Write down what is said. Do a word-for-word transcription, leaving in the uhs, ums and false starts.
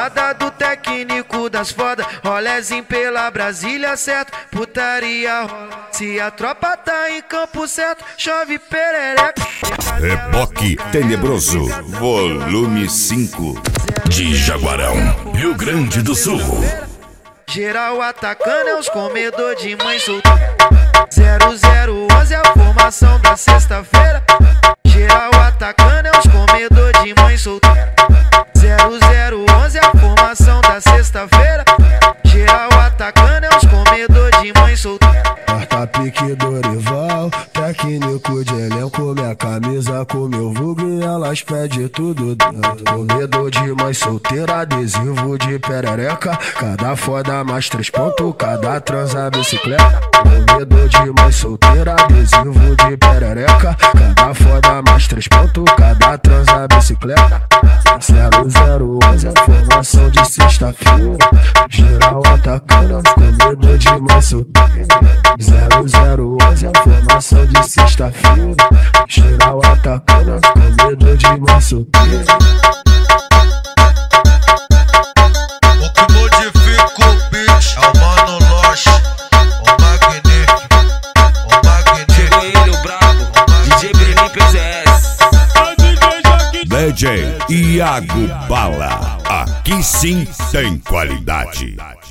balada do técnico das foda, rolezinho pela Brasília, certo? Putaria rola. Se a tropa tá em campo certo, chove perereca. Reboque Tenebroso, volume cinco. De Jaguarão, Rio Grande do Sul. Geral atacando é os comedor de mãe solteira. zero zero onze é a formação da sexta-feira. Geral atacando é os comedor de mãe solteira. zero zero onze é a formação da sexta-feira. Geral atacando é os comedor de mãe solteira. Quarta pique Dorival, técnico de elenco, minha camisa com meu vulgo e elas pedem tudo dentro. Comedor de mãe solteira, adesivo de perereca, cada foda mais três pontos, cada transa bicicleta. Comedor de mãe solteira, adesivo de perereca, cada foda mais três pontos, cada transa bicicleta. zero zero onze, a formação de sexta-feira. Geral atacando, comedor de mãe solteira. zero zero onze, a formação de sexta-feira. Geral atacando, comedor de mãe solteira. O que modifica o beat é o Mano Loche, o magnífico, o magnífico. Chegou ele, o brabo, D J Brenin P Z S. D J Iago Bala, aqui sim tem qualidade.